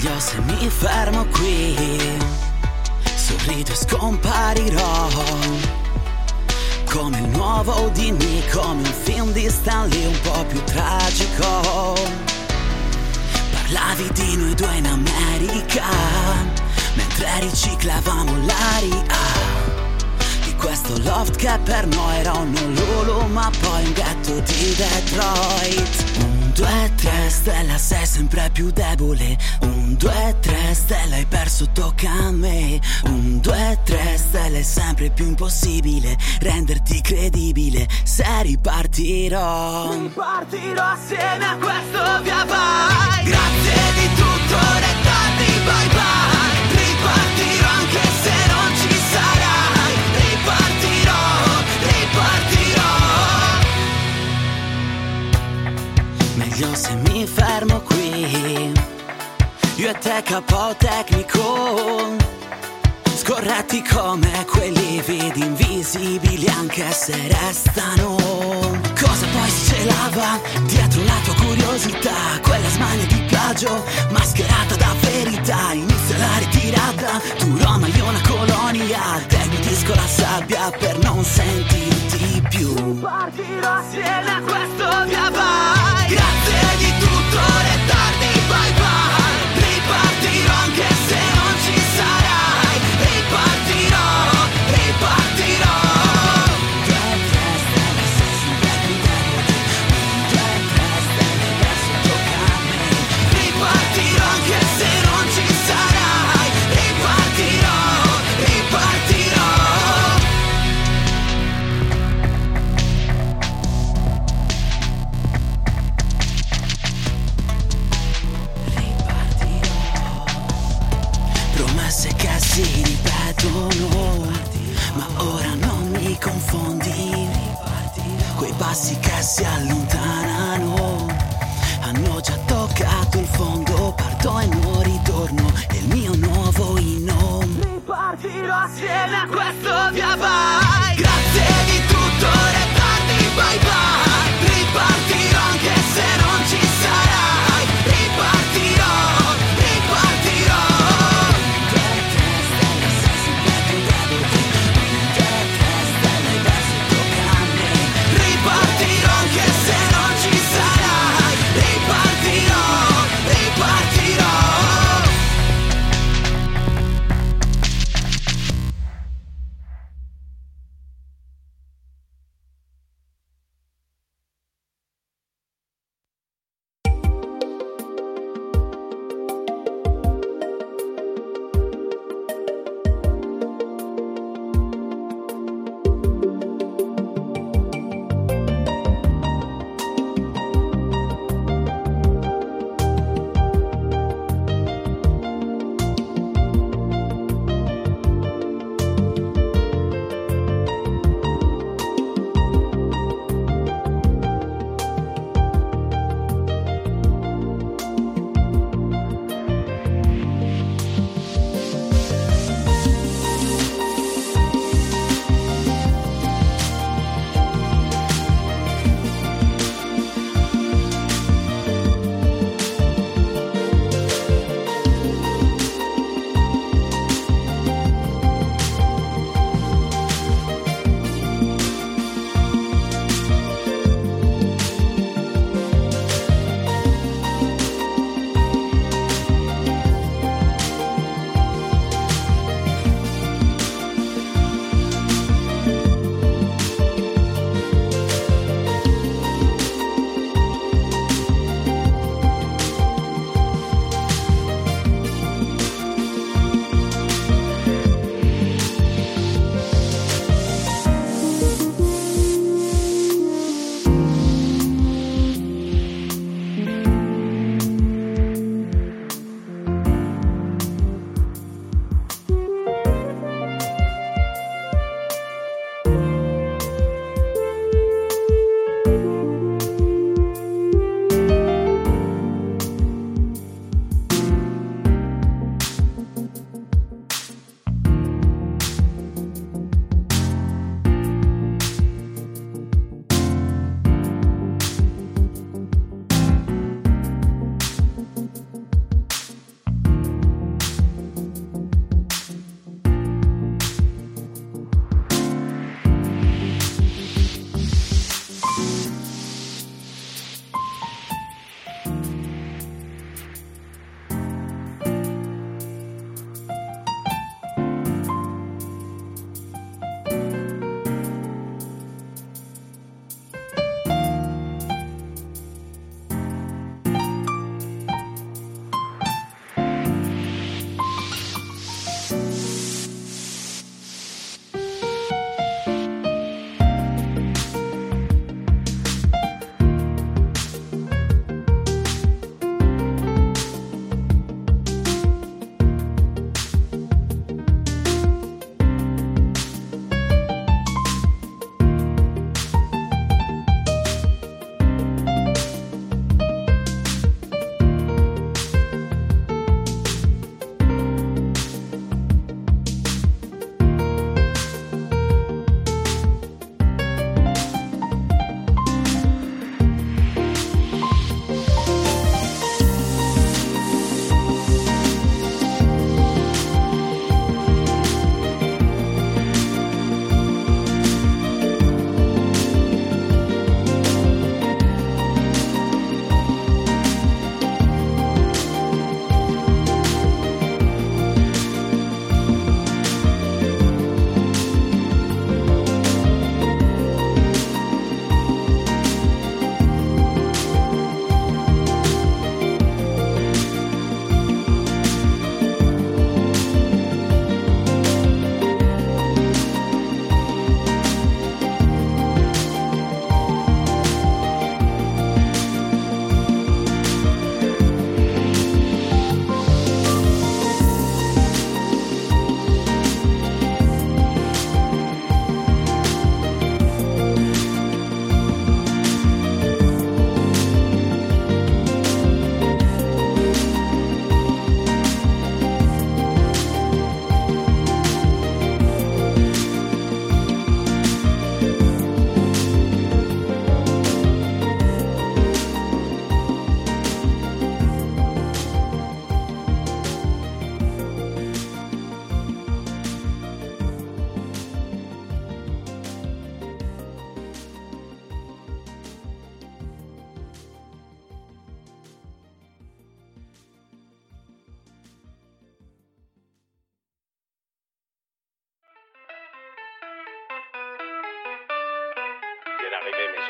Meglio se mi fermo qui, sorrido e scomparirò, come il nuovo Houdini, come un film di Stanley un po' più tragico. Parlavi di noi due in America, mentre riciclavamo l'aria di questo loft che per noi era un Honolulu, ma poi un ghetto di Detroit. 1, 2, 3, stella, sei sempre più debole. 1, 2, 3, stella, hai perso, tocca a me. 1, 2, 3, stella, è sempre più impossibile renderti credibile. Se ripartirò assieme a questo via vai. Grazie di tutto, rettati, bye bye. Ripartirò anche se non ci sarai. Ripartirò. Meglio se mi fermo qui, io e te capo tecnico, scorretti come quei lividi invisibili anche se restano. Cosa poi si celava dietro la tua curiosità, quella smania di plagio mascherata da verità. Inizia la ritirata, tu Roma, io una colonia, deglutisco la sabbia per non sentirti più. Partirò assieme a questo via vai. Grazie di tutto, retardi, bye bye. Ripartirò anche se non ci sarai. Ripartirò, ripartirò. 2, 3 stelle, sei sempre più debole. 1, 2, 3 stelle, adesso tocca a me. Ripartirò anche se non ci sarai. Ripartirò, ripartirò.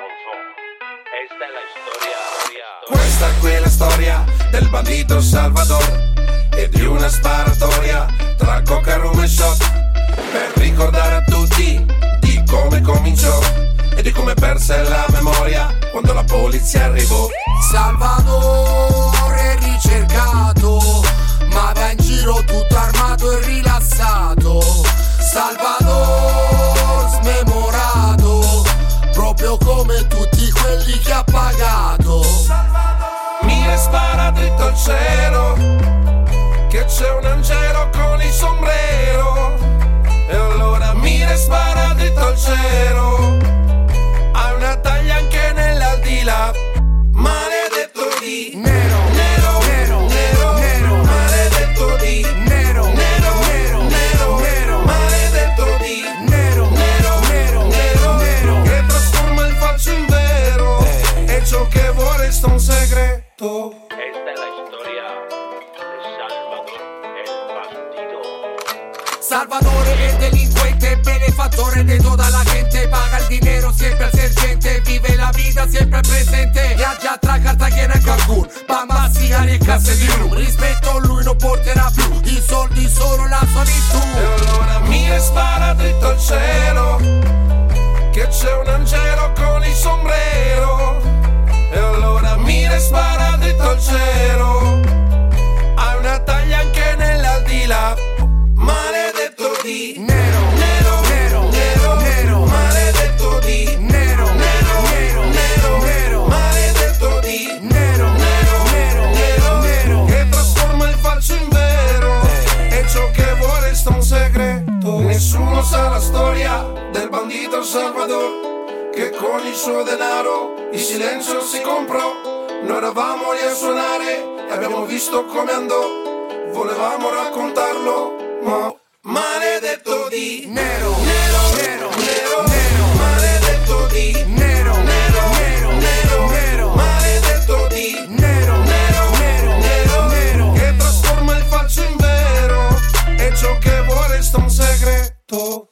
Esta è la storia. Questa qui è la storia del bandito Salvador e di una sparatoria tra coca, rum e shot, per ricordare a tutti di come cominciò e di come perse la memoria quando la polizia arrivò. Salvador è ricercato, ma va in giro tutto armato e rilassato. Salvador smemorato, proprio come tutti quelli che ha pagato. Mira e spara dritto al cielo, che c'è un angelo con il sombrero. E allora mira e spara dritto al cielo, ha una taglia anche nell'aldilà. Maledetto di nero, nero, nero, nero, nero, maledetto di nero, nero, nero, nero, nero, maledetto di nero, nero, nero, nero, nero, che trasforma il falso in vero, e ciò che vuole resta un segreto. Esta è la storia de Salvador el bandido. Salvador è delinquente, benefattore di tutta la gente, paga il dinero sempre al sergente, vive la vita sempre presente, viaggia tra Cartagena e Cancun, Bamba, sigari e casse di rum, rispetto a lui non porterà più i soldi, solo la sua virtù. E allora mira e spara dritto al cielo, che c'è un angelo con il sombrero. E allora mira e spara dritto al cielo, ha una taglia anche nell'aldilà. Maledetto di nero, nero, nero, nero, nero, maledetto di nero, nero, nero, nero, nero, maledetto di nero, nero, nero, nero, nero, che trasforma il falso in vero, e ciò che vuole resta un segreto. Nessuno sa la storia del bandito Salvador, che con il suo denaro il silenzio si comprò. Noi eravamo lì a suonare e abbiamo visto come andò, volevamo raccontarlo, ma maledetto di nero, nero, nero, nero, nero, maledetto di nero, nero, nero, nero, nero, maledetto di nero, nero, nero, nero, nero, che trasforma il falso in vero, e ciò che vuole resta un segreto.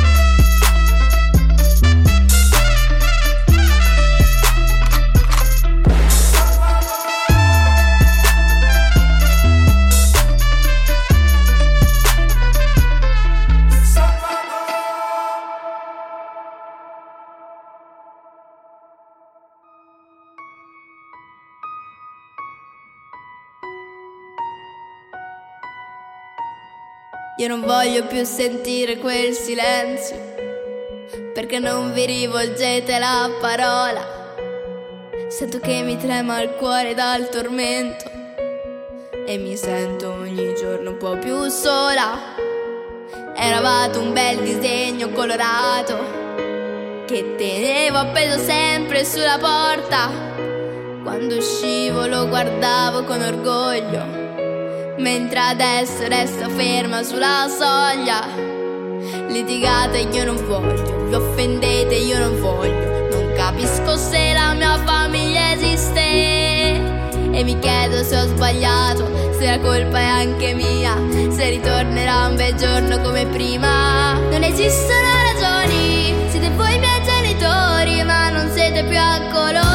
Io non voglio più sentire quel silenzio, perché non vi rivolgete la parola. Sento che mi trema il cuore dal tormento e mi sento ogni giorno un po' più sola. Eravate un bel disegno colorato che tenevo appeso sempre sulla porta. Quando uscivo lo guardavo con orgoglio, mentre adesso resto ferma sulla soglia. Litigate, io non voglio, vi offendete, io non voglio. Non capisco se la mia famiglia esiste e mi chiedo se ho sbagliato, se la colpa è anche mia, se ritornerà un bel giorno come prima. Non esistono ragioni, siete voi i miei genitori, ma non siete più a colori.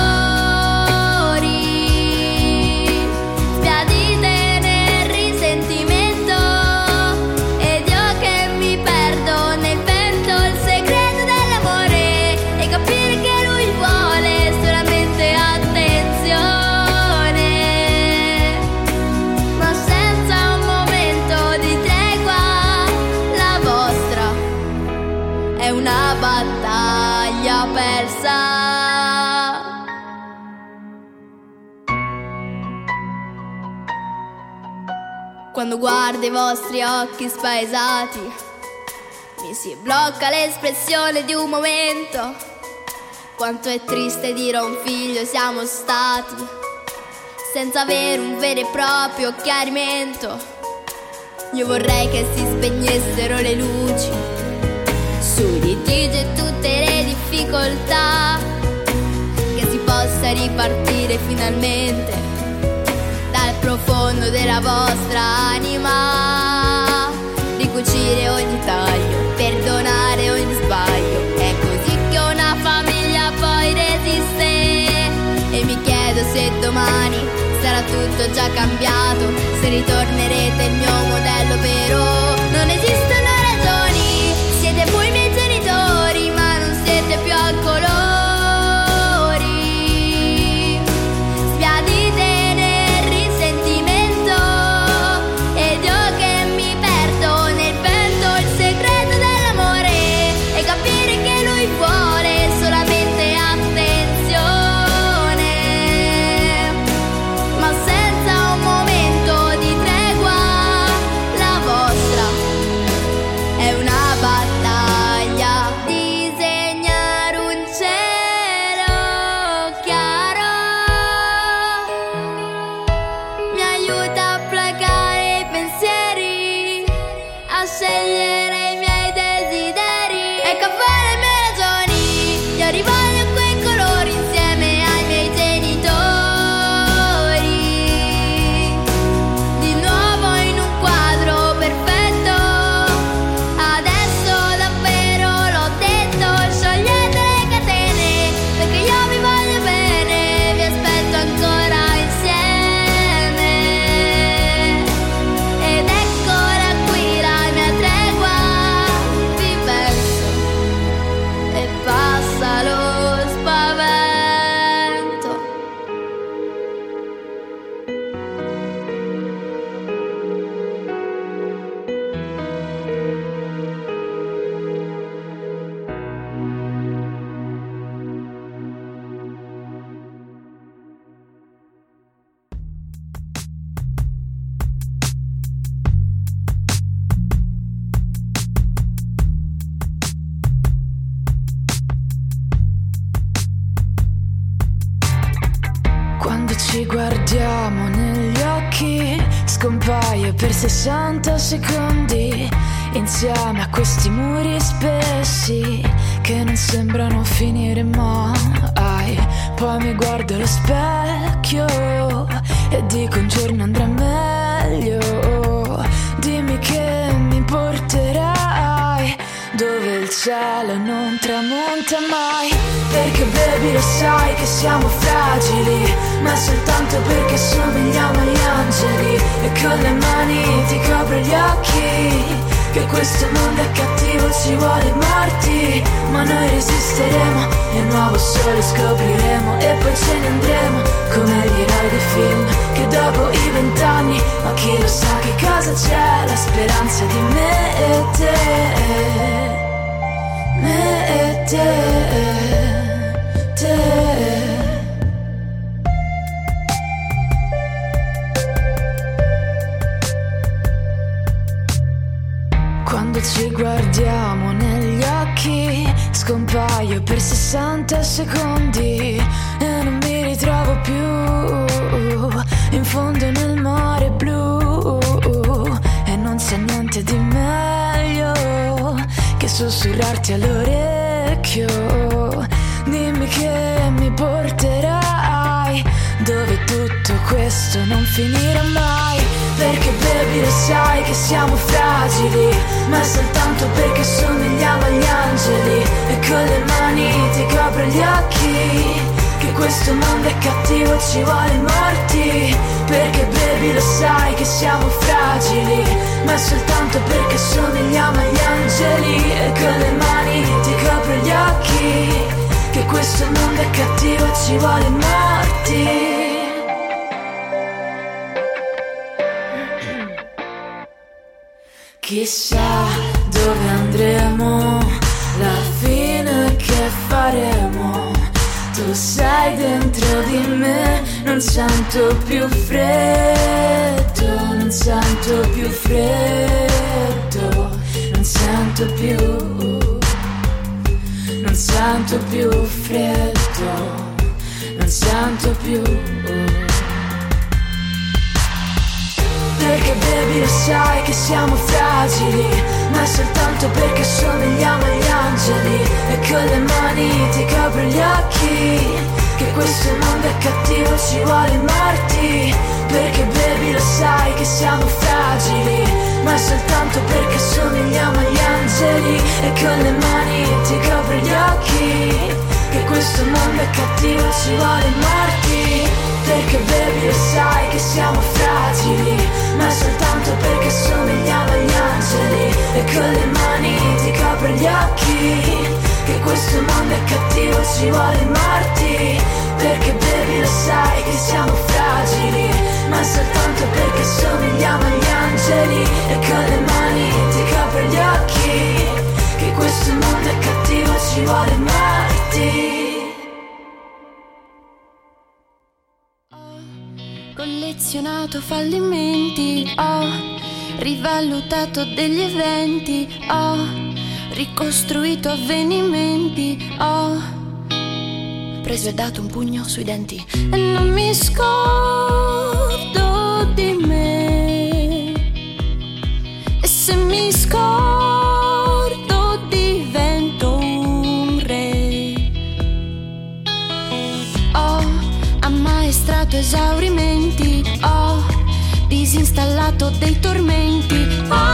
Una battaglia persa. Quando guardo i vostri occhi spaesati, mi si blocca l'espressione di un momento. Quanto è triste dire a un figlio siamo stati, senza avere un vero e proprio chiarimento. Io vorrei che si spegnessero le luci sui litigi e tutte le difficoltà, che si possa ripartire finalmente dal profondo della vostra anima, ricucire ogni taglio, perdonare ogni sbaglio. È così che una famiglia poi resiste. tutto già cambiato, se ritornerete il mio modello vero. Non esistono ragioni, siete voi i miei genitori, ma non siete più a colori. Sbiadite nel risentimento ed io che mi perdo nel vento. Il segreto dell'amore è capire che lui vuole solamente attenzione, ma senza un momento di tregua. La vostra è una battaglia, disegnare un cielo chiaro mi aiuta a placare i pensieri, a scegliere i miei desideri. Ecco a fare le mie ragioni, io rivoglio quei colori insieme ai miei genitori, di nuovo in un quadro perfetto. Adesso davvero l'ho detto, sciogliete le catene, perché io vi voglio bene, vi aspetto ancora insieme. Ed eccola qui la mia tregua, vi penso e passa lo spavento. Quando ci guardiamo negli occhi, scompaio per 60 secondi, insieme a questi muri spessi che non sembrano finire mai. Poi mi guardo allo specchio e dico un giorno andrà meglio. Dimmi che mi porterai dove il cielo non tramonta mai. Perché baby lo sai che siamo fragili, ma soltanto perché somigliamo agli angeli. E con le mani ti copro gli occhi, che questo mondo è cattivo, ci vuole morti, ma noi resisteremo e un nuovo sole scopriremo. E poi ce ne andremo come gli eroi dei film, che dopo i 20 anni, ma chi lo sa che cosa c'è, la speranza di me e te, me e te. Quando ci guardiamo negli occhi, scompaio per 60 secondi e non mi ritrovo più in fondo nel mare blu. E non c'è niente di meglio che sussurrarti all'orecchio. Dimmi che mi porterai dove tutto questo non finirà mai. Perché baby lo sai che siamo fragili, ma soltanto perché somigliamo agli angeli. E con le mani ti copro gli occhi, che questo mondo è cattivo, ci vuole morti. Perché baby lo sai che siamo fragili, ma soltanto perché somigliamo agli angeli. E con le mani ti copro gli occhi, che questo mondo è cattivo, ci vuole morti. Chissà dove andremo, la fine che faremo. Tu sei dentro di me, non sento più freddo, non sento più freddo, non sento più, non sento più freddo, non sento più. Perché baby lo sai che siamo fragili, ma soltanto perché somigliamo agli angeli. E con le mani ti copro gli occhi, che questo mondo è cattivo, ci vuole morti. Perché baby lo sai che siamo fragili, ma soltanto perché somigliamo agli angeli. E con le mani ti copro gli occhi, che questo mondo è cattivo ci vuole morti. Perché bevi lo sai che siamo fragili, ma soltanto perché somigliamo agli angeli. E con le mani ti copri gli occhi, che questo mondo è cattivo ci vuole morti. Perché bevi lo sai che siamo fragili, ma soltanto perché somigliamo agli angeli. E con le mani ti copri gli occhi, che questo mondo è cattivo ci vuole morti. Collezionato fallimenti, ho rivalutato degli eventi, ho ricostruito avvenimenti, ho preso e dato un pugno sui denti e non mi scordo di me. E se mi scordo divento un re. Ho ammaestrato esaurimenti, ho disinstallato dei tormenti,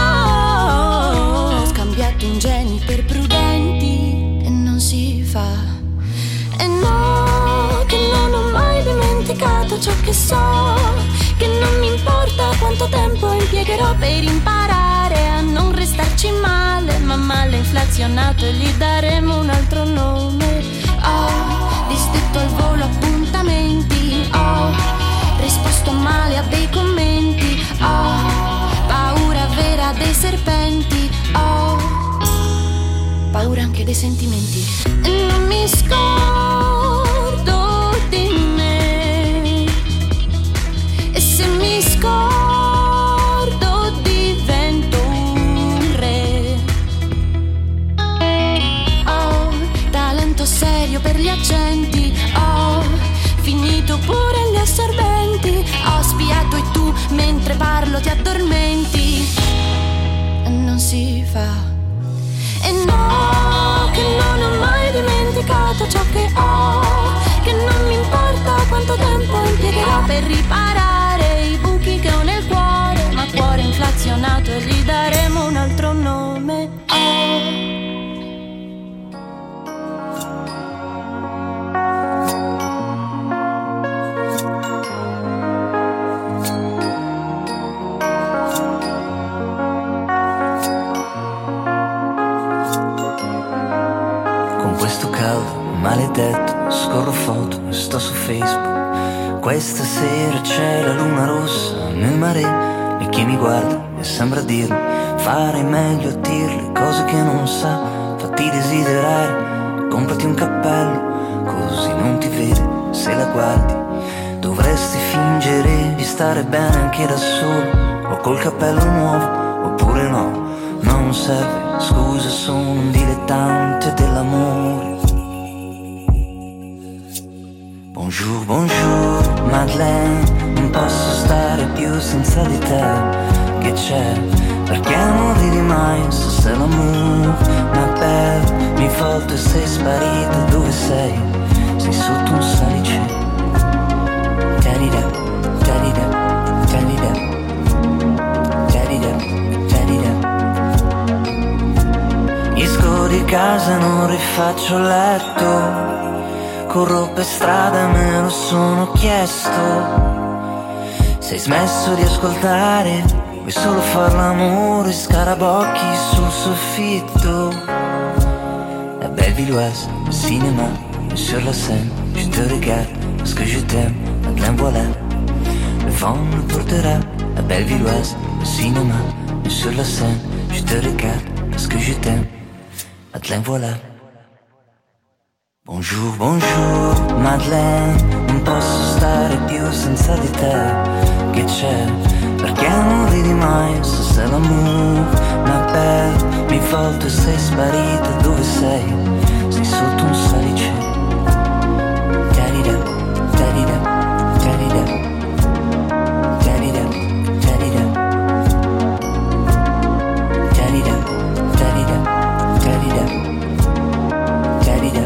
ho scambiato ingegni per prudenti e non si fa. E no, che non ho mai dimenticato ciò che so, che non mi importa quanto tempo impiegherò per imparare a non restarci male, ma male inflazionato e gli daremo un altro nome. Ho disdetto al volo appuntamenti, ho risposto male a dei commenti, ho paura vera dei serpenti, ho paura anche dei sentimenti. E non mi scordo di me. E se mi scordo divento un re. Ho talento serio per gli accenti, ho finito pure gli assorbenti, ho spiato e tu mentre parlo ti addormenti. E non si fa. E no, che non ho mai dimenticato ciò che ho, che non mi importa quanto tempo impiegherò per riparare i buchi che ho nel cuore, ma cuore inflazionato e gli daremo un altro nome. Maledetto, scorro foto e sto su Facebook. Questa sera c'è la luna rossa nel mare e chi mi guarda e sembra dirmi farei meglio a dirle cose che non sa. Fatti desiderare, comprati un cappello così non ti vede se la guardi. Dovresti fingere di stare bene anche da solo o col cappello nuovo, oppure no, non serve, scusa sono un dilettante dell'amore. Bonjour, bonjour, Madeleine, non posso stare più senza di te. Che c'è? Perché non ridi mai se sei l'amour? Ma belle, mi volto e sei sparita, dove sei? Sei sotto un salice. Tarida, tarida, tarida, tarida, tarida. Esco di casa, non rifaccio letto. Corro per strada, me lo sono chiesto. Sei smesso di ascoltare, vuoi solo far l'amore, scarabocchi sul soffitto. La Bellevilloise, le cinéma, sur la scène, je te regarde parce que je t'aime, Madeleine voilà. Le vent nous portera, la Bellevilloise, le cinéma, sur la scène, je te regarde parce que je t'aime, Madeleine voilà. Bonjour, bonjour, Madeleine, non posso stare più senza di te. Che c'è? Perché non ridi mai se sei l'amour? Ma belle, mi volto e sei sparita, dove sei? Sei sotto un salice. Tarida, tarida, tarida, tarida, tarida, tarida, tarida, tarida, tarida.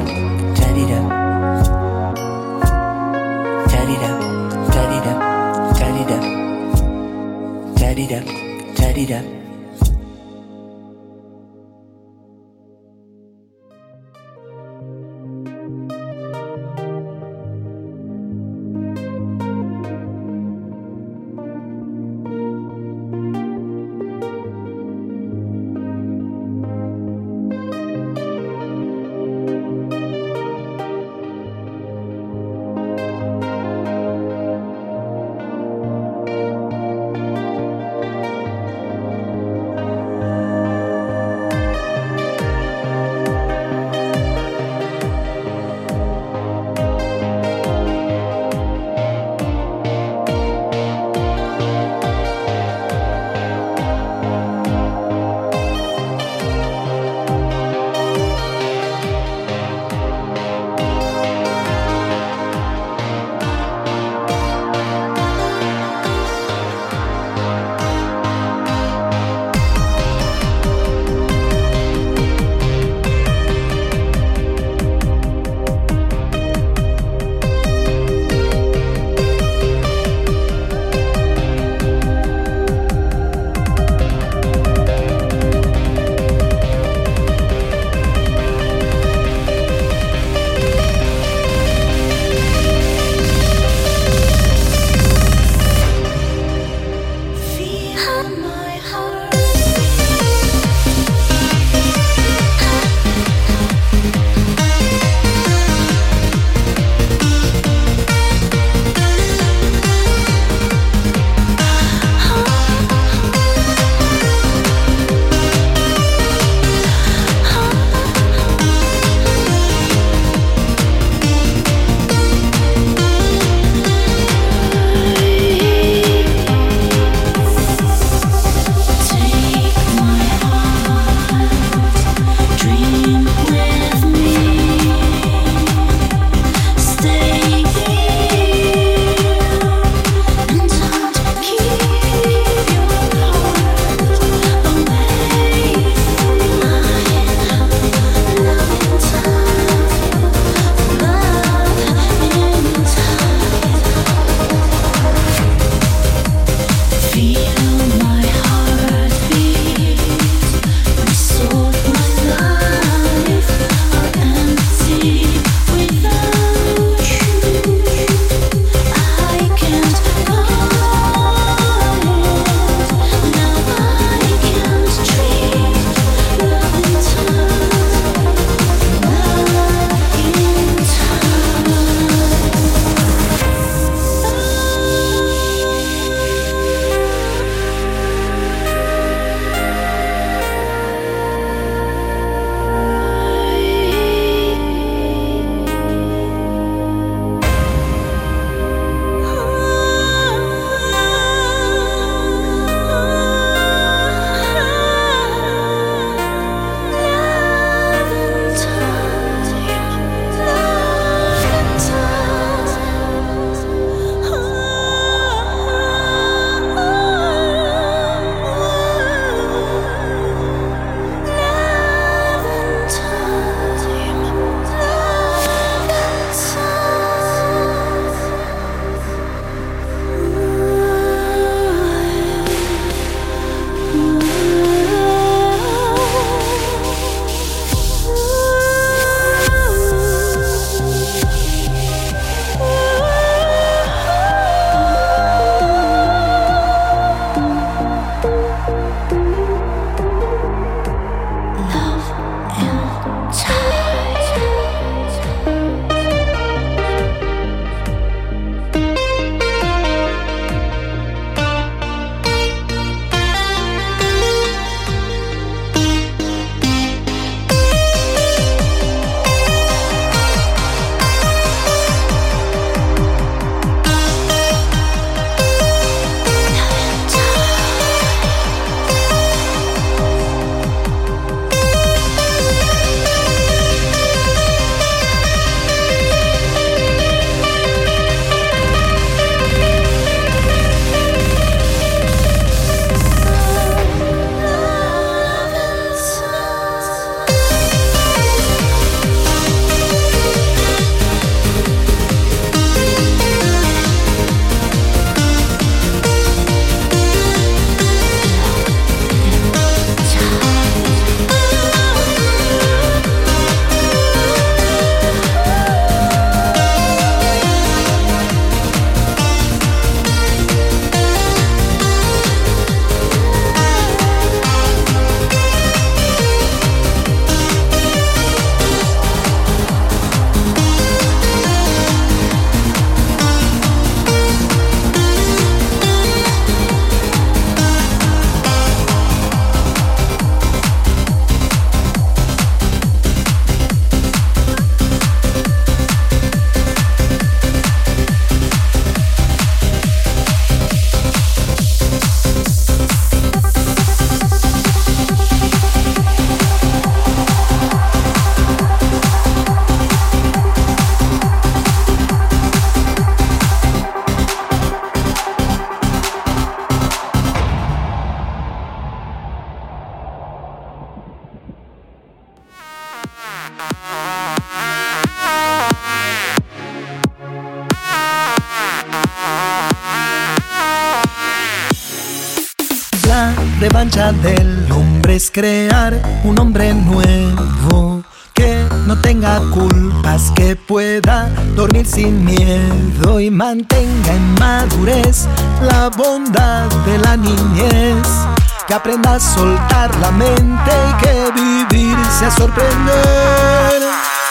La revancha del hombre es crear un hombre nuevo que no tenga culpas, que pueda dormir sin miedo y mantenga en madurez la bondad de la niñez, que aprenda a soltar la mente y que vivir sea sorprender.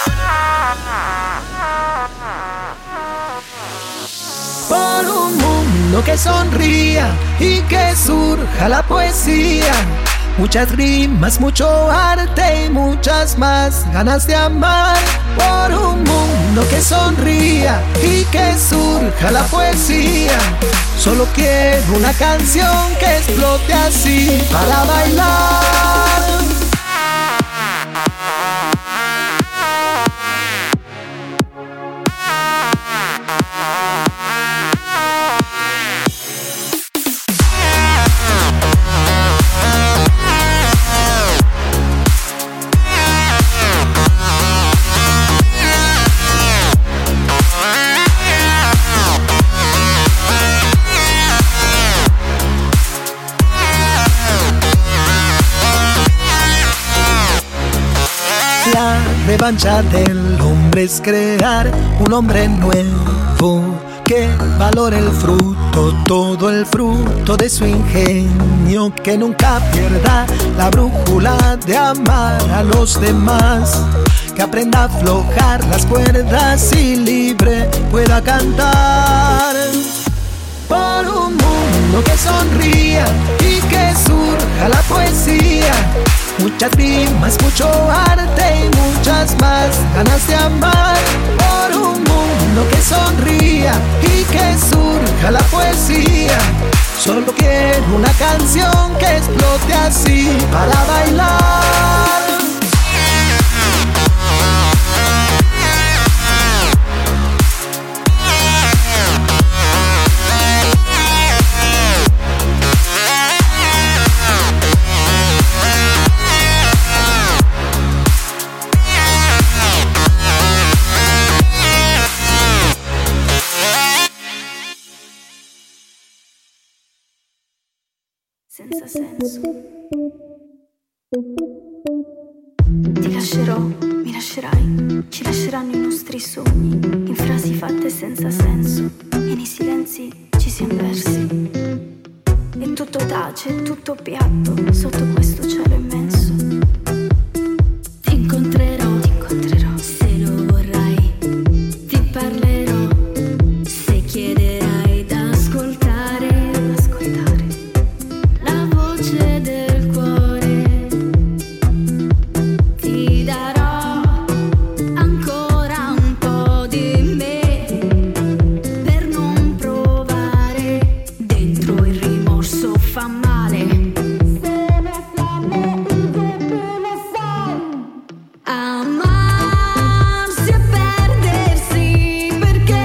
Por un mundo que sonría y que surja la poesía, muchas rimas, mucho arte y muchas más ganas de amar. Por un mundo que sonría y que surja la poesía, solo quiero una canción que explote así para bailar. La revancha del hombre es crear un hombre nuevo que valore el fruto, todo el fruto de su ingenio, que nunca pierda la brújula de amar a los demás, que aprenda a aflojar las cuerdas y libre pueda cantar. Por un mundo que sonría y que surja la poesía, muchas rimas, mucho arte y muchas más ganas de amar. Por un mundo que sonría y que surja la poesía, solo quiero una canción que explote así para bailar. Senza senso. Ti lascerò, mi lascerai, ci lasceranno i nostri sogni, in frasi fatte senza senso, e nei silenzi ci siamo persi. E tutto tace, tutto piatto, sotto questo cielo immenso. Ti incontrerò, se lo vorrai, ti parlerò, se chiederai da ascoltare. Del cuore ti darò ancora un po' di me per non provare dentro il rimorso fa male. Amarsi e perdersi, perché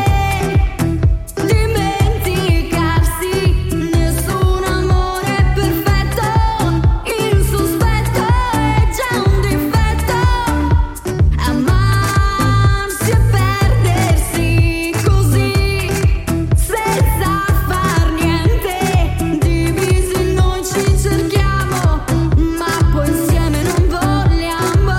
dimenticarsi, nessun amore è perfetto, il sospetto è già un difetto. Amarsi e perdersi così, senza far niente, divisi noi ci cerchiamo, ma poi insieme non vogliamo.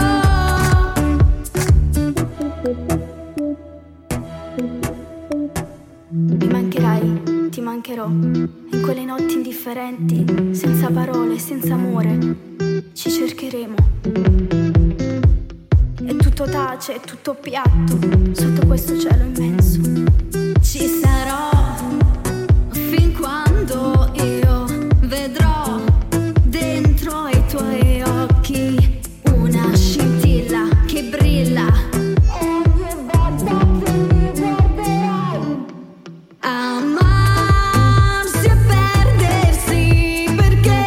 Mi mancherai, ti mancherò, in quelle notti indifferenti, senza parole, senza amore, ci cercheremo. E tutto tace, è tutto piatto, sotto questo cielo immenso. Ci sarò fin quando io vedrò dentro ai tuoi occhi una scintilla che brilla. Amarsi e perdersi, perché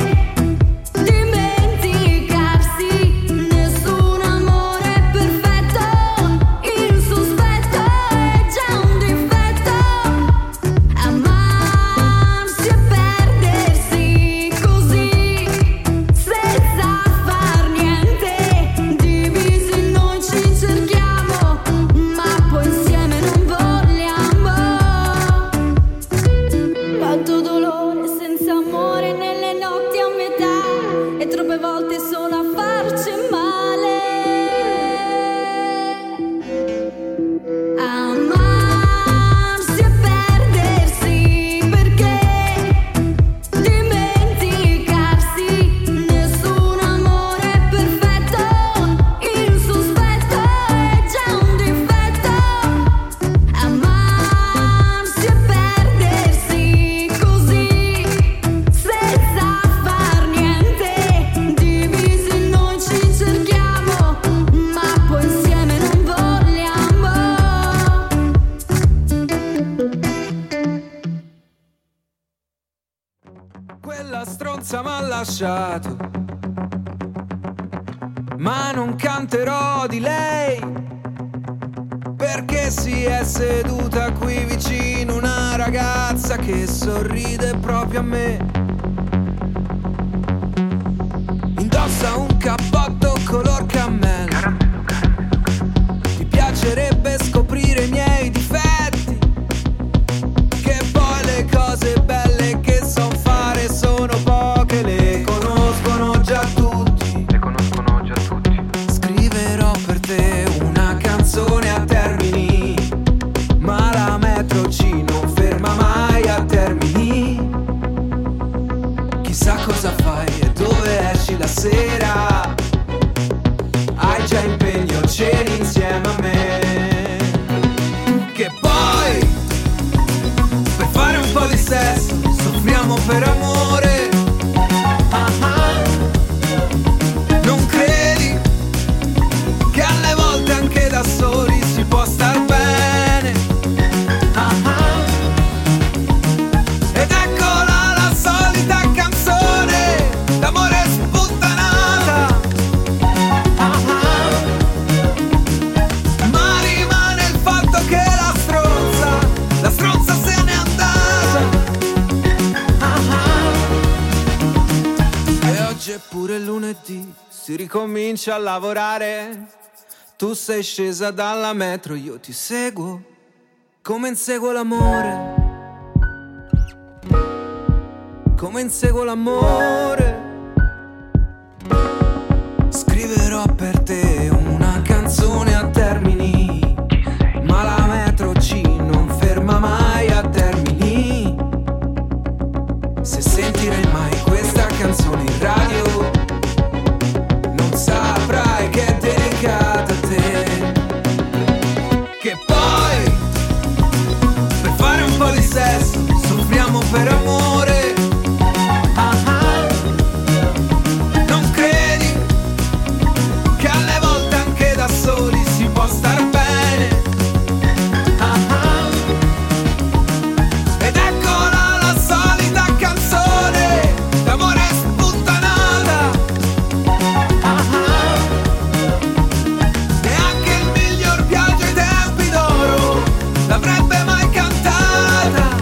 dimenticarsi, nessun amore è perfetto, il sospetto è già un cosa m'ha lasciato, ma non canterò di lei, perché si è seduta qui vicino una ragazza che sorride proprio a me. Indossa un cappotto color cammello, ti piacerebbe scoprire i miei difetti, che poi le cose belle che so fare sono poche, le conoscono già tutti. Scriverò per te una canzone a termini, ma la metro C non ferma mai a termini. Chissà cosa fai e dove esci la sera, hai già impegno, ceni insieme a me. Che poi per fare un po' di sesso soffriamo per amore. Non credi che alle volte anche da soli si può star bene? Ed eccola la solita canzone d'amore sputtanata, ma rimane il fatto che la stronza se n'è andata. E oggi è pure lunedì, si ricomincia a lavorare. Tu sei scesa dalla metro, io ti seguo come inseguo l'amore, come inseguo l'amore. Scriverò per te una canzone a termini, ma la metro C non ferma mai a termini. Se sentirai mai questa canzone in radio, non saprai che è dedicata a te. Che poi per fare un po' di sesso soffriamo per amore. Non credi che alle volte anche da soli si può star bene? Ed eccola la solita canzone d'amore sputtanata, e anche il miglior viaggio ai tempi d'oro l'avrebbe mai cantata.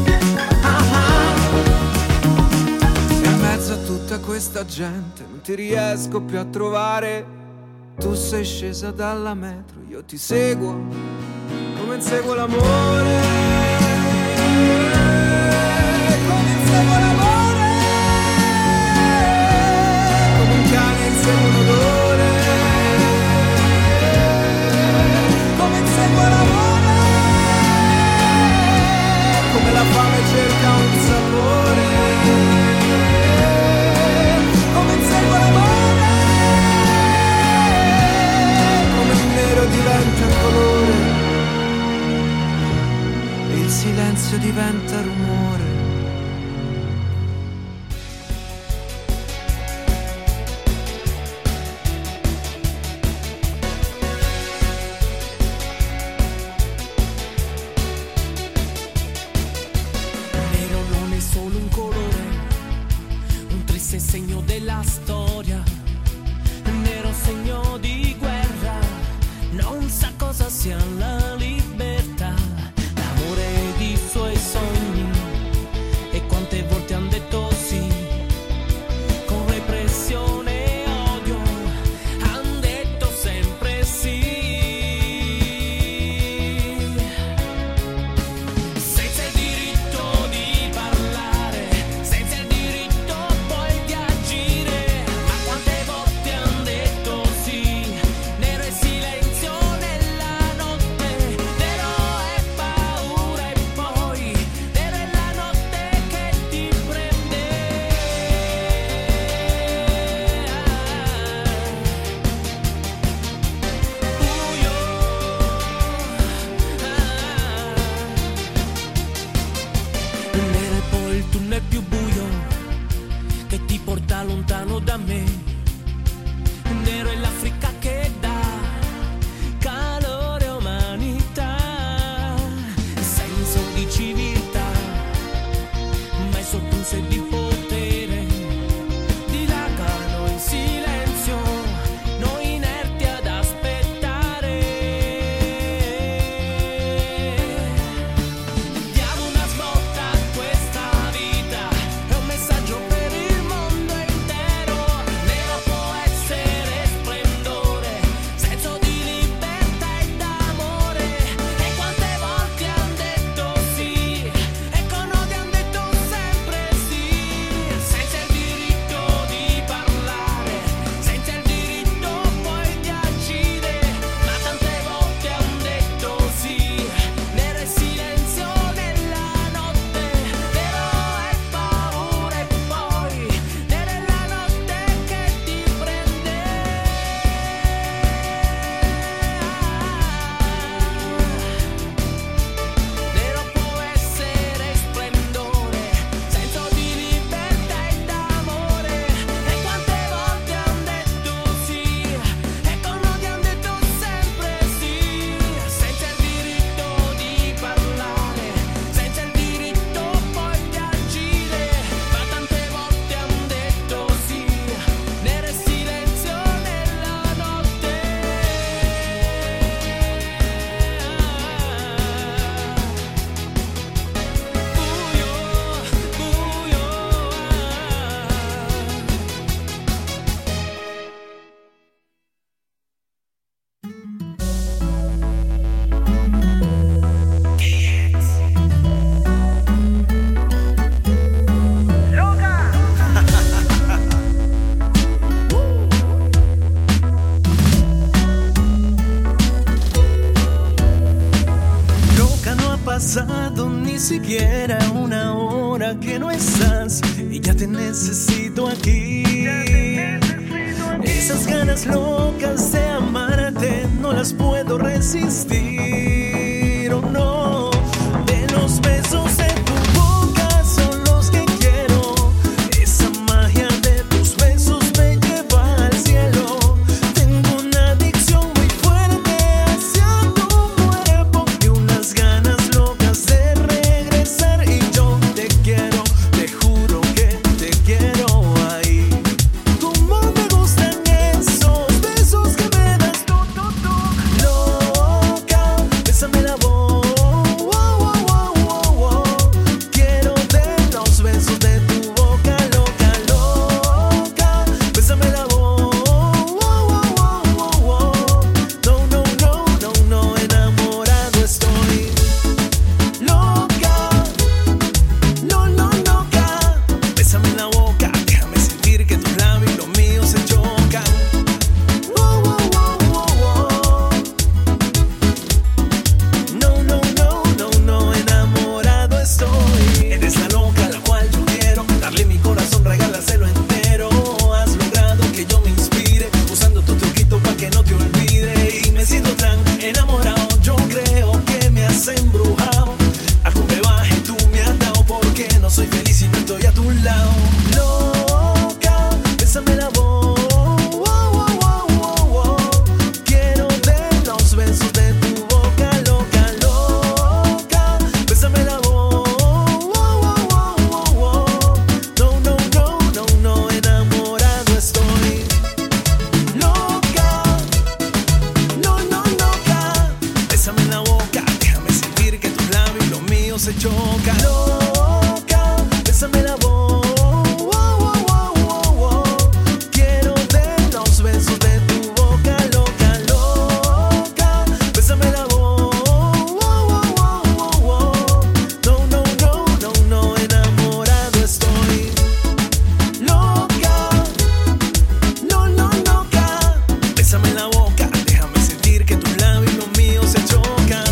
E in mezzo a tutta questa gente non ti riesco più a trovare. Tu sei scesa dalla metro, io ti seguo come inseguo l'amore, come inseguo l'amore, come un cane insegue un odore, come inseguo l'amore, come la fame cerca un sapore, come inseguo l'amore, come il nero diventa colore e il silenzio diventa rumore. Nero non è solo un colore, un triste segno della storia. Nero segno di guerra, non sa cosa sia la libertà. L'amore di suoi sogni, e quante volte han detto sì, con repressione e odio han detto sempre sì. Senza il diritto di parlare, senza il diritto poi di agire, ma quante volte han detto sì. Nero è silenzio nella notte, nero è paura e poi nero è la notte che ti prende. Buio, nero è poi il tunnel più buio che ti porta lontano da me. Nero è l'Africa che dà calore e umanità, senso di civiltà, ma è sotto un sé di potere. siquiera una hora que no estás y ya te necesito aquí. Esas ganas locas de amarte no las puedo resistir, oh no. De los besos de tu boca son los que quiero. Esa magia de tus besos me lleva al cielo. Tengo una adicción muy fuerte hacia tu cuerpo y unas ganas locas de regresar. Y yo te quiero, te juro que te quiero ahí. Como me gustan esos besos que me das tú. Loca, bésame la boca. Quiero de los besos de tu boca, loca, loca. Bésame la boca. No, no, no, no, no, enamorado estoy. Loca, no, no, loca. Bésame la boca, déjame sentir que tus labios y los míos se chocan. No, no, no, no, no, enamorado estoy. Eres la loca a la cual yo quiero darle mi corazón, regálaselo entero. Has logrado que yo me inspire usando tu truquito pa' que no te olvide. Y me siento tan enamorado, yo creo que me has embrujado. Algún brebaje tú me has dado porque no soy feliz y no estoy a tu lado. Loca, bésame la boca. Quiero de los besos de tu boca, loca, loca. Bésame la boca. No, no, no, no, no, enamorado estoy. Loca, no, no, loca. Bésame la boca, déjame sentir que tus labios y los míos se chocan. Loca, bésame la boca. Quiero de los besos de tu boca, loca, loca. Bésame la boca. No, no, no, no, no, enamorado estoy. Loca, no, no, loca. Bésame la boca, déjame sentir que tus labios y los míos se chocan.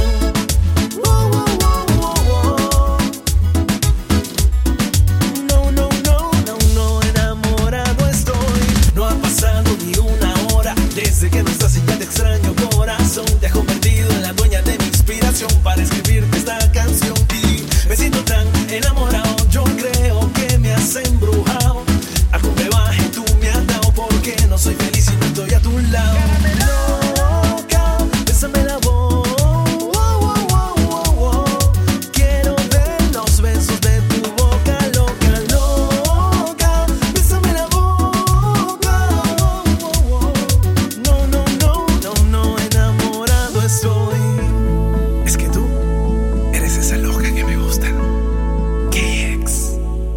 No, no, no, no, no, enamorado estoy. No ha pasado ni una hora desde que no estás y ya te extraño, corazón. Te has convertido en la dueña de mi inspiración para escribirte esta canción. Y me siento tan enamorado, yo creo que me has embrujado. Algún brebaje tú me has dado porque no soy feliz y no estoy a tu lado. Loca, bésame la boca. Quiero de los besos de tu boca, loca, loca. Bésame la boca. No, no, no, no, no, enamorado estoy. Es que tú eres esa loca que me gusta. KX.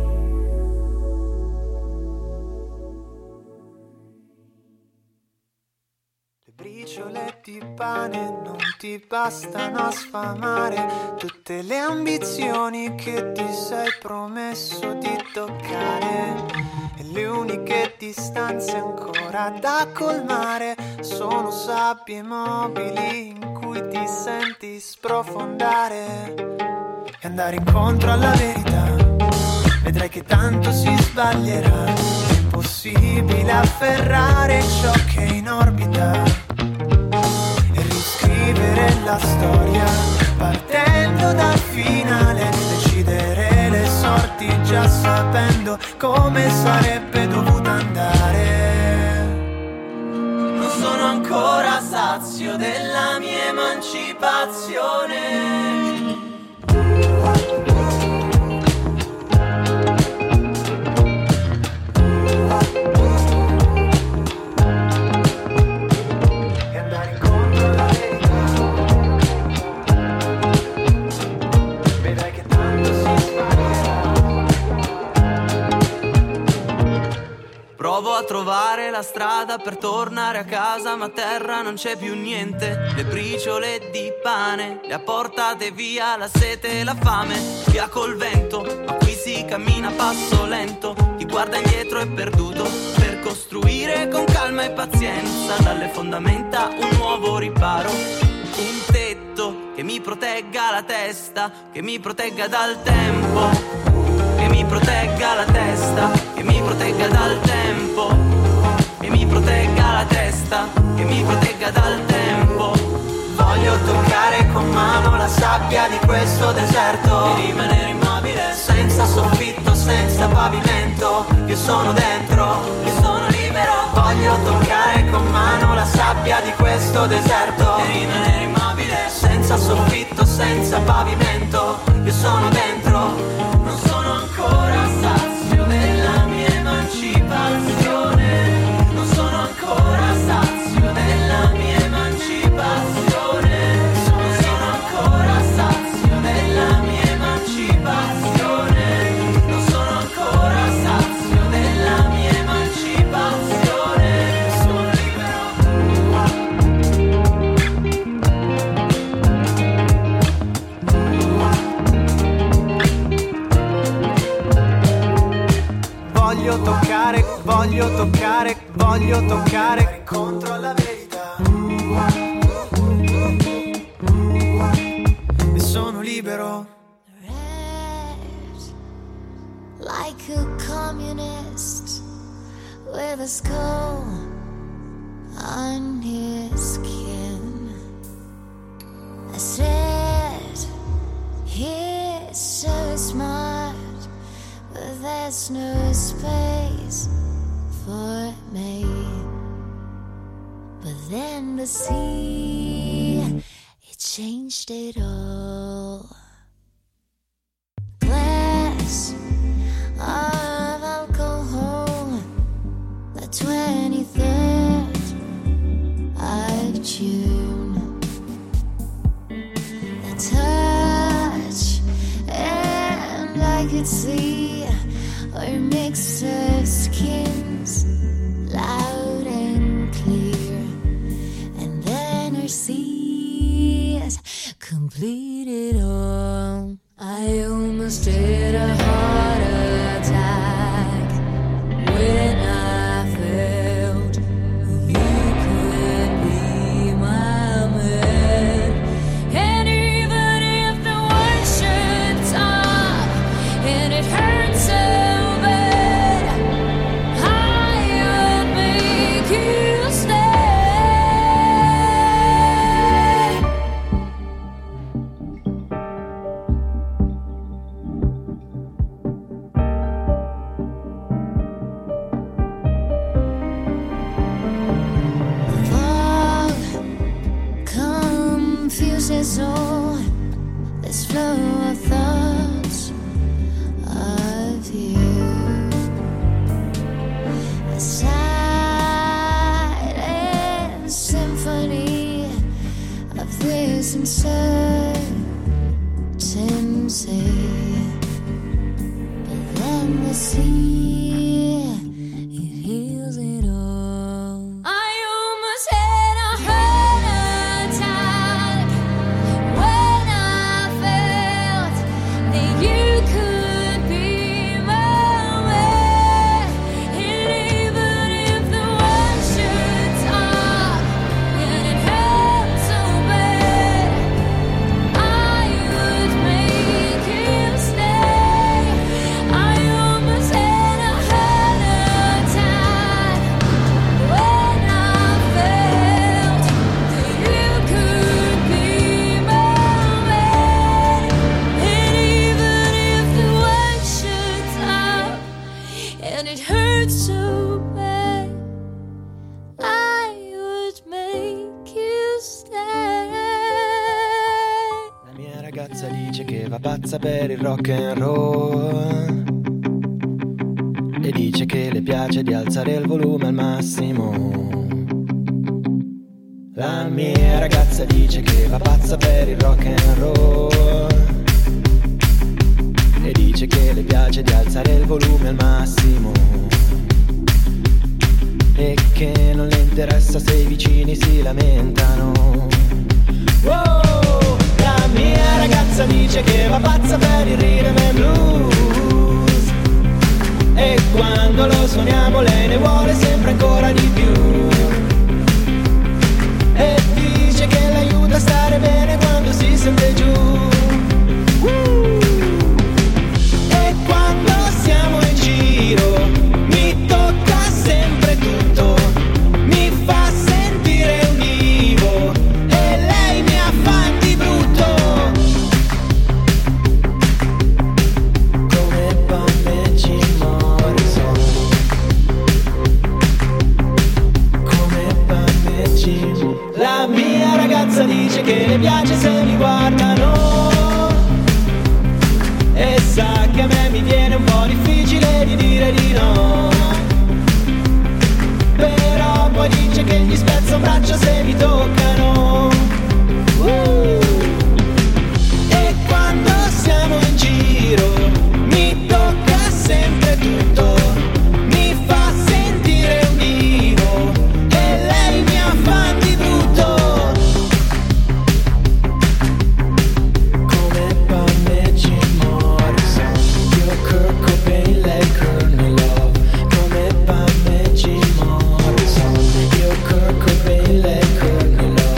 Le briciole di pane non ti bastano a sfamare tutte le ambizioni che ti sei promesso di toccare. E le uniche distanze ancora da colmare sono sabbie mobili in cui ti senti sprofondare. E andare incontro alla verità, vedrai che tanto si sbaglierà. È impossibile afferrare ciò che è in orbita e riscrivere la storia partendo dal finale, decidere le sorti già sapendo come sarebbe dovuta andare. Non sono ancora sazio della mia emancipazione. Provo a trovare la strada per tornare a casa, ma a terra non c'è più niente. Le briciole di pane le ha portate via la sete e la fame. Via col vento, ma qui si cammina a passo lento. Chi guarda indietro è perduto, per costruire con calma e pazienza dalle fondamenta un nuovo riparo. Un tetto che mi protegga la testa, che mi protegga dal tempo, che mi protegga la testa, che mi protegga dal tempo, che mi protegga la testa, che mi protegga dal tempo. Voglio toccare con mano la sabbia di questo deserto e rimanere immobile, senza soffitto, senza pavimento. Io sono dentro, io sono libero. Voglio toccare con mano la sabbia di questo deserto e rimanere immobile, senza soffitto, senza pavimento. Io sono dentro, non sono ancora sazio della mia emancipazione, non sono ancora sazio della mia emancipazione, non sono ancora sazio della mia emancipazione, non sono ancora sazio della mia emancipazione, sono libero. voglio toccare contro la verità. E sono libero. Like a communist with a skull on his skin. I said he's so smart, but there's no space for me. But then the sea, it changed it all. Glass of alcohol, the 23rd of June. The touch, and I could see our mix of skins, loud and clear. And then our seas completed all. I almost did a heart attack when I felt you could be my man. And even if the world should stop and it hurts so bad, I would make you stay. Fog confuses all this flow of thoughts of you. A silent symphony of this uncertainty. But then the sea, it heals it all. I almost had a heart attack when I felt that you could be my man. And even if the world should stop and it hurts so bad, I would make you stay. I almost had a heart attack when I felt that you could be my man. And even if the world should stop and it hurts so bad, I would make you stay. La mia ragazza dice che va pazza per il rock and roll e dice che le piace di alzare il volume al massimo. La mia ragazza dice che va pazza per il rock and roll e dice che le piace di alzare il volume al massimo e che non le interessa se i vicini si lamentano. Wow! La mia ragazza dice che va pazza per il rhythm and blues e quando lo suoniamo lei ne vuole sempre ancora di più e dice che l'aiuta a stare bene quando si sente giù. che le piace se mi guardano, e sa che a me mi viene un po' difficile di dire di no, però poi dice che gli spezzo un braccio se mi toccano. E quando siamo in giro mi tocca sempre tutto, mi fa sentire un divo e lei mi affan di brutto. Come Pam e Jim Morrison, io Kurt Cobain, lei Courtney Love. Come Pam e Jim Morrison, io Kurt Cobain, lei Courtney Love.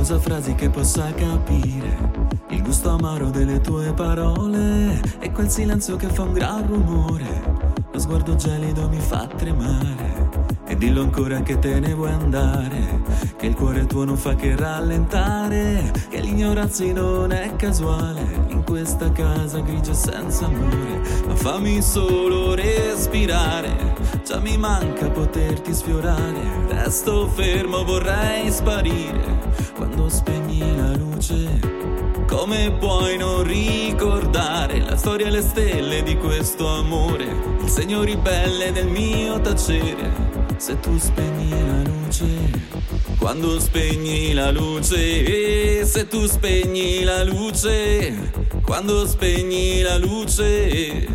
usa frasi che possa capire il gusto amaro delle tue parole e quel silenzio che fa un gran rumore. Lo sguardo gelido mi fa tremare. E dillo ancora che te ne vuoi andare, che il cuore tuo non fa che rallentare, che l'ignoranza non è casuale in questa casa grigia senza amore. Ma fammi solo respirare, già mi manca poterti sfiorare. Resto fermo, vorrei sparire quando spegni la luce. Come puoi non ricordare la storia e le stelle di questo amore, il segno ribelle del mio tacere. Se tu spegni la luce, quando spegni la luce, se tu spegni la luce, quando spegni la luce.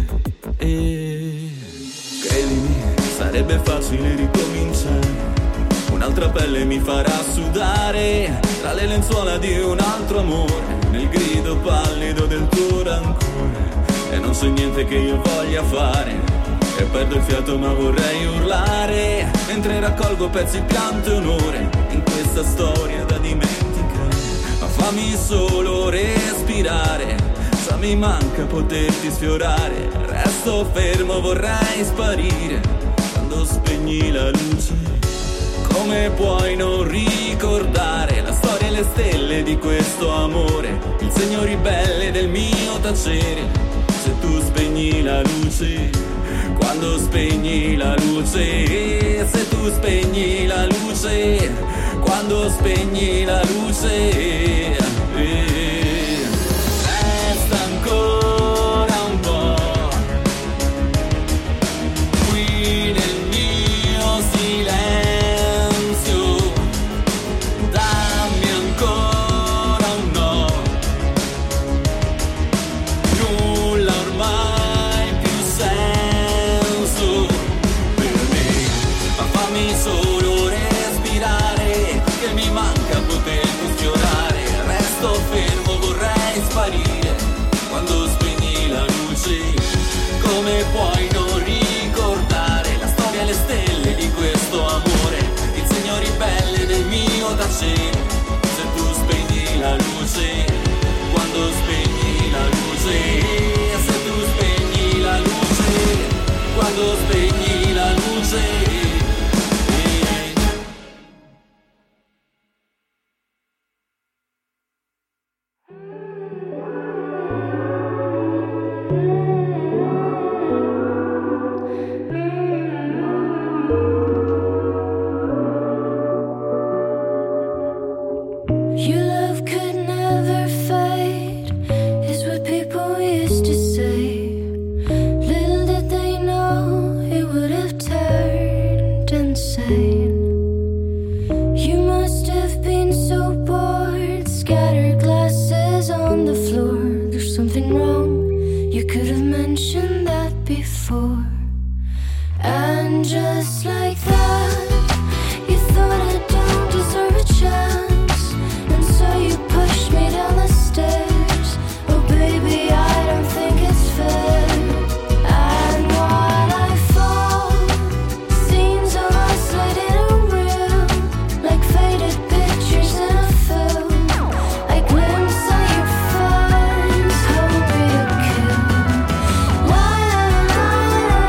Credimi, sarebbe facile ricominciare. Un'altra pelle mi farà sudare tra le lenzuola di un altro amore, nel grido pallido del tuo rancore. E non c'è niente che io voglia fare, e perdo il fiato ma vorrei urlare, mentre raccolgo pezzi, pianto e onore in questa storia da dimenticare. Ma fammi solo respirare, già mi manca poterti sfiorare. Resto fermo, vorrei sparire quando spegni la luce. Come puoi non ricordare la storia e le stelle di questo amore, il segno ribelle del mio tacere. Se tu spegni la luce, quando spegni la luce, se tu spegni la luce, quando spegni la luce, resta ancora un po' qui nel mio silenzio, dammi ancora un no, nulla ormai più senso per me, ma fammi solo respirare, che mi manca poterti sfiorare. Resto fermo, vorrei sparire quando spegni la luce. Come puoi non ricordare la storia e le stelle di questo amore, il segno ribelle del mio tacere. Se tu spegni la luce, quando spegni la luce, se tu spegni la luce, quando spegni la luce. Your love could never fade, is what people used to say. Little did they know it would have turned insane. You must have been so bored, scattered glasses on the floor. There's something wrong, you could have mentioned that before. And just like that, you thought I don't deserve a chance, and so you pushed me down the stairs. Oh baby, I don't think it's fair. And while I fall, scenes of us laid in a reel, like faded pictures in a film. I glimpse at your face, hungry to kill. La la la la la.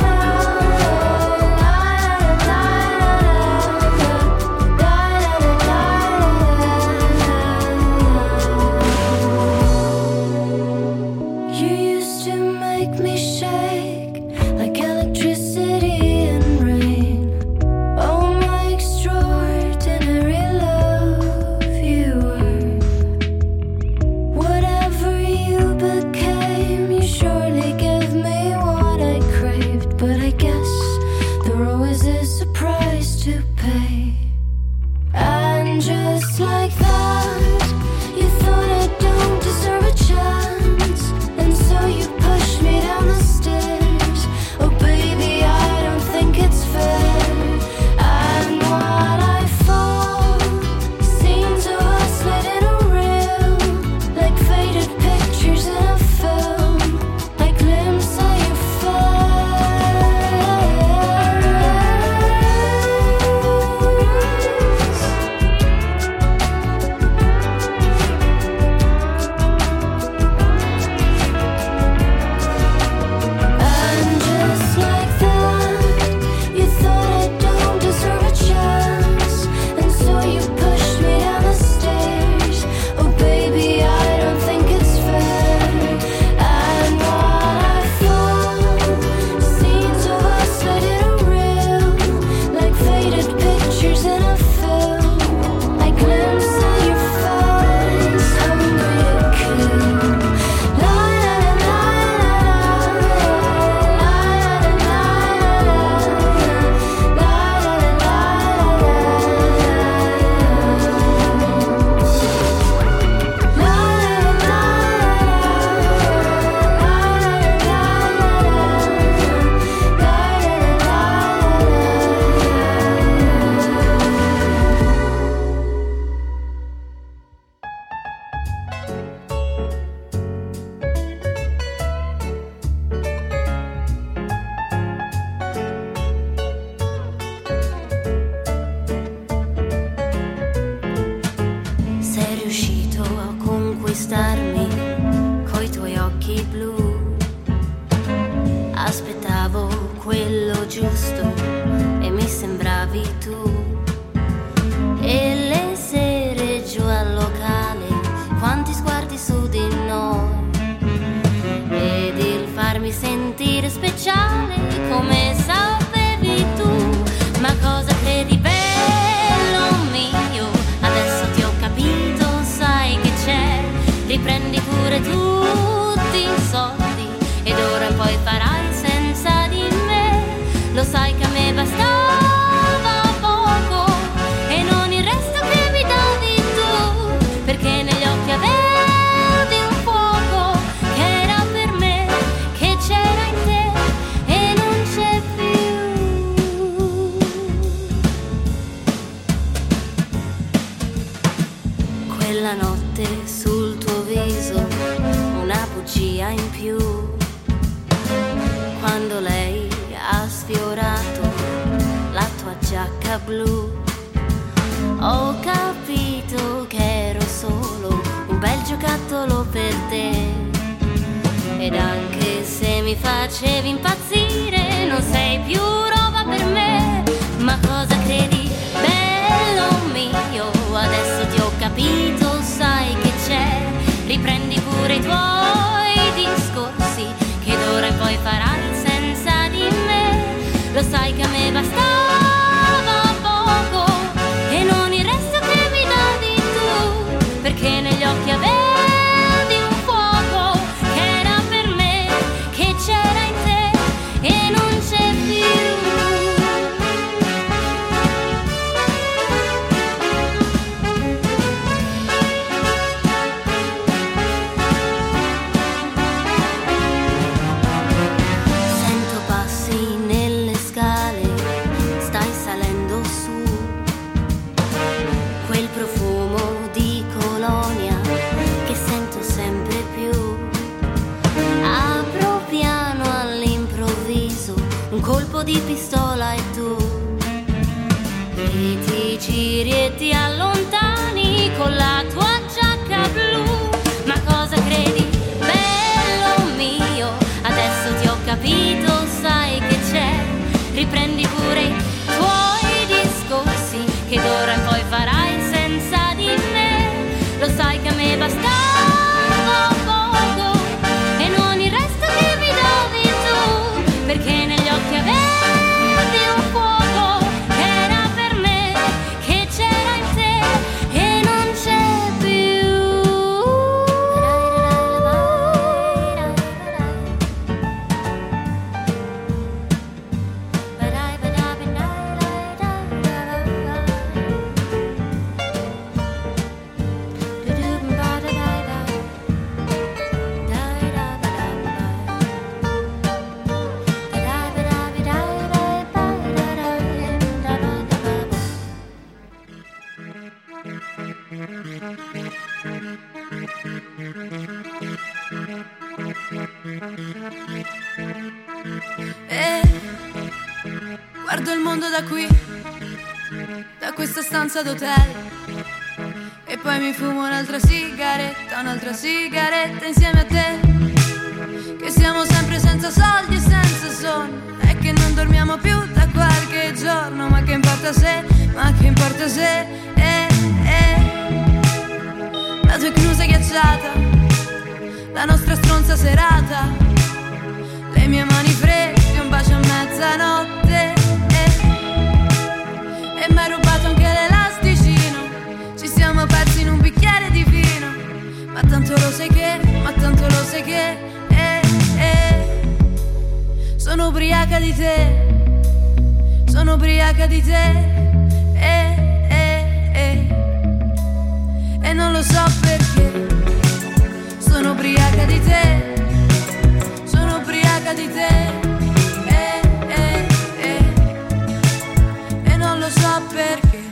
giusto e mi sembravi tu. E le sere giù al locale, quanti sguardi su di noi, ed il farmi sentire speciale come sapevi tu. Ma cosa credi, bello mio? Adesso ti ho capito, sai che c'è, riprendi pure tutti i soldi ed ora poi farai senza di me. Lo sai che a me bastava poco e non il resto che mi davi tu, perché negli occhi avevi un fuoco che era per me, che c'era in te e non c'è più. Quella notte sul tuo viso una bugia in più, quando lei ha sfiorato la tua giacca blu, ho capito che ero solo un bel giocattolo per te. Ed anche se mi facevi impazzire, non sei più roba per me. Ma cosa credi, bello mio? Adesso ti ho capito, sai che c'è, riprendi pure i tuoi discorsi che d'ora in poi farai senza di me. Lo sai che a me bastava poco e non il resto che mi davi tu, perché negli occhi avevi un fuoco che era per me, che c'era in te e non c'è più. Sento passi nelle scale, stai salendo su, quel profumo di colonia che sento sempre più. Apro piano all'improvviso, un colpo di pistola e tu, e ti giri e ti allontani con la tua giacca blu. Ma cosa credi, bello mio? Adesso ti ho capito, sai che c'è, riprendi pure i tuoi discorsi che d'ora in poi farai senza di me. Lo sai che a me bastava poco e non il resto che mi davi tu, perché negli occhi avevi un fuoco che era per me, che c'era in te e non c'è più. E guardo il mondo da qui, da questa stanza d'hotel, e poi mi fumo un'altra sigaretta insieme a te, che siamo sempre senza soldi e senza sonno, e che non dormiamo più da qualche giorno. Ma che importa se, la tua crusa ghiacciata, la nostra stronza serata, le mie mani fredde, un bacio a mezzanotte, e m'hai rubato anche l'elasticino, ci siamo persi in un bicchiere di vino. Ma tanto lo sai che, sono ubriaca di te, e non lo so perché. Sono ubriaca di te, e non lo so perché.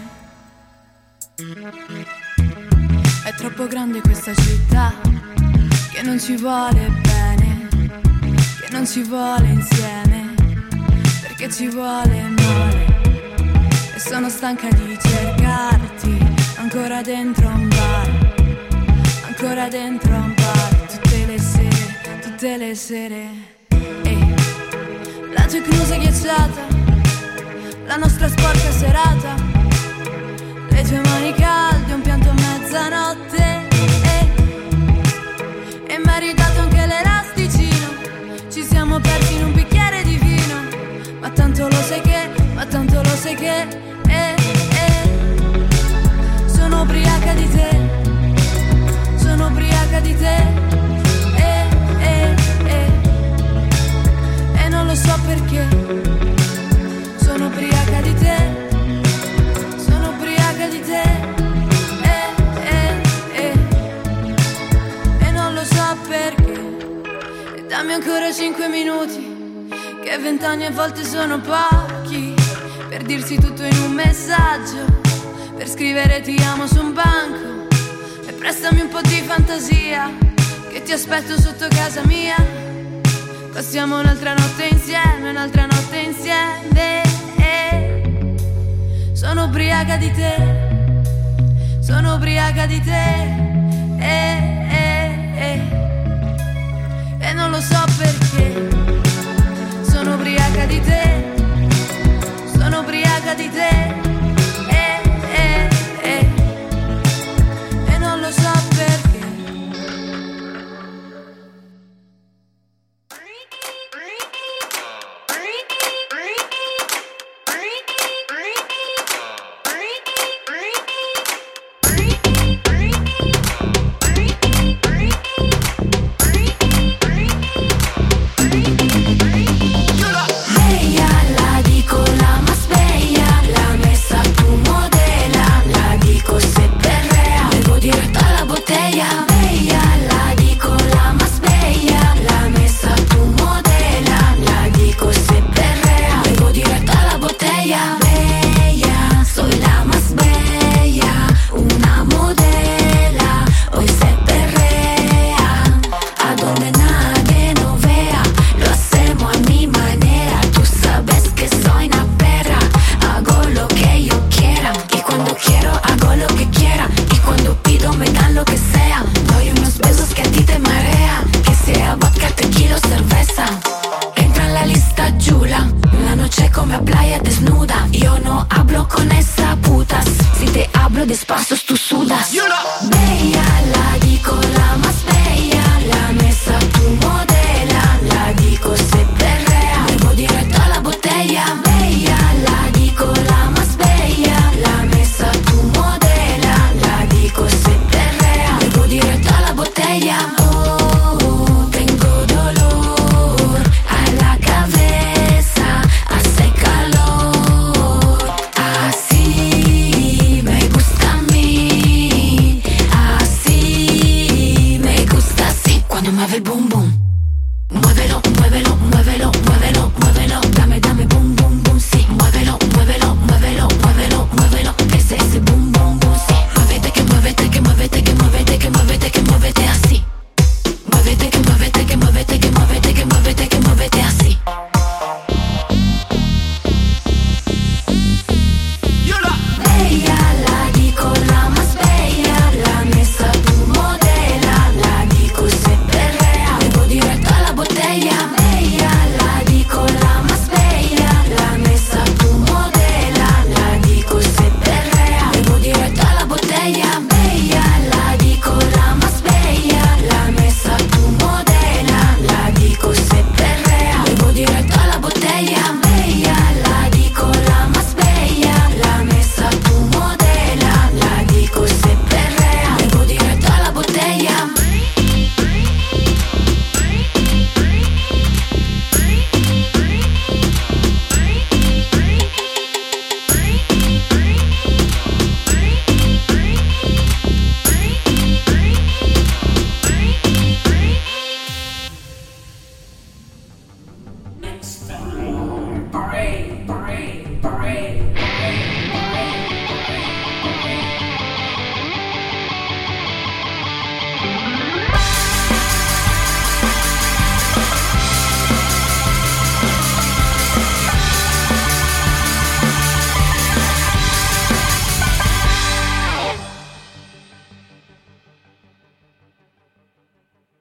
È troppo grande questa città, che non ci vuole bene, che non ci vuole insieme, perché ci vuole male. E sono stanca di cercarti ancora dentro a un bar, ancora dentro a un bar, tutte le sere. E la noche chiusa ghiacciata, la nostra sporca serata, le tue mani calde, un pianto a mezzanotte, e m'hai ridato anche l'elasticino. Ci siamo persi in un bicchiere di vino, ma tanto lo sai che, sono ubriaca di te, sono ubriaca di te, e non lo so perché. Sono ubriaca di te, sono ubriaca di te, e non lo so perché. E dammi ancora 5 minuti, che 20 anni a volte sono pochi, per dirsi tutto in un messaggio, per scrivere ti amo su un banco. E prestami un po' di fantasia, che ti aspetto sotto casa mia. Passiamo un'altra notte insieme, un'altra notte insieme. Sono ubriaca di te, sono ubriaca di te, e non lo so perché. Sono ubriaca di te, sono ubriaca di te, e non lo so perché. Despacios tú sudas. Bella, la dico la más bella, la mesa tu modela, la dico se perrea, vengo directo a la botella. Bella, la dico la más bella, la mesa tu modela, la dico se perrea, vengo directo a la botella. Oh, tengo dolor a la cabeza, hace calor, así me gusta a mí, así me gusta así, cuando mueve el boom boom.